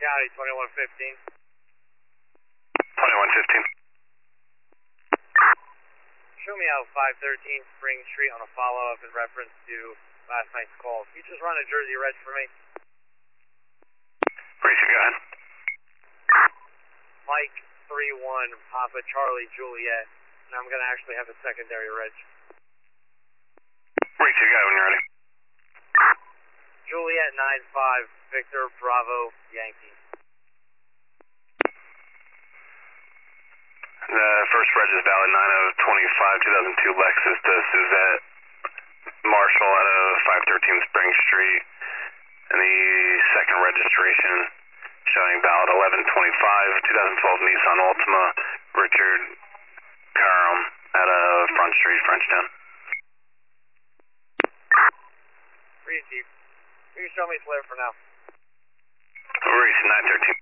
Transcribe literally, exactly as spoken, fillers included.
County, twenty-one fifteen. twenty-one fifteen. Show me out five thirteen Spring Street on a follow-up in reference to last night's call. Can you just run a Jersey Reg for me? Racer, go ahead. Mike three one, Papa Charlie Juliet. And I'm going to actually have a secondary reg. Racer, go when you're ready. Juliet nine five, Victor Bravo Yankee. The first reg is valid nine oh twenty-five two thousand two Lexus to Suzette Marshall out of five thirteen Spring Street. And the second registration showing valid eleven twenty-five two thousand twelve Nissan Altima, Richard Karam out of Front Street, Frenchtown. Receive. You can show me Flair for now. Race nine thirteen.